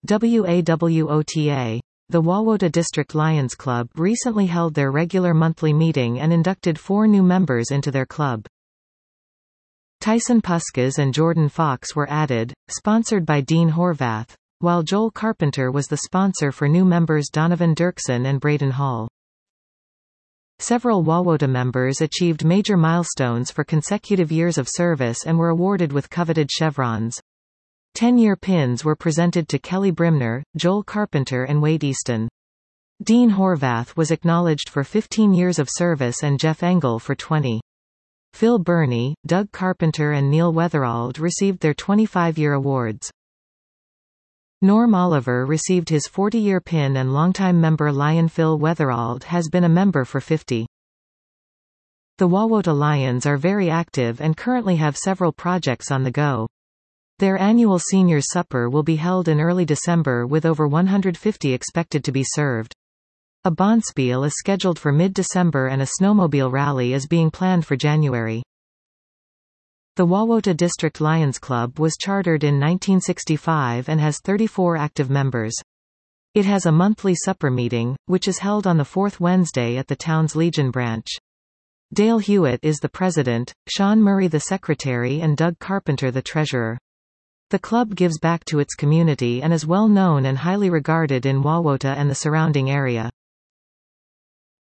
WAWOTA. The Wawota District Lions Club recently held their regular monthly meeting and inducted 4 new members into their club. Tyson Puskas and Jordan Fox were added, sponsored by Dean Horvath, while Joel Carpenter was the sponsor for new members Donovan Dirksen and Braden Hall. Several Wawota members achieved major milestones for consecutive years of service and were awarded with coveted chevrons. 10-year pins were presented to Kelly Brimner, Joel Carpenter and Wade Easton. Dean Horvath was acknowledged for 15 years of service and Jeff Engel for 20. Phil Burney, Doug Carpenter and Neil Weatherald received their 25-year awards. Norm Oliver received his 40-year pin and longtime member Lion Phil Weatherald has been a member for 50. The Wawota Lions are very active and currently have several projects on the go. Their annual seniors supper will be held in early December with over 150 expected to be served. A bonspiel is scheduled for mid-December and a snowmobile rally is being planned for January. The Wawota District Lions Club was chartered in 1965 and has 34 active members. It has a monthly supper meeting, which is held on the fourth Wednesday at the town's Legion branch. Dale Hewitt is the president, Sean Murray the secretary and Doug Carpenter the treasurer. The club gives back to its community and is well known and highly regarded in Wawota and the surrounding area.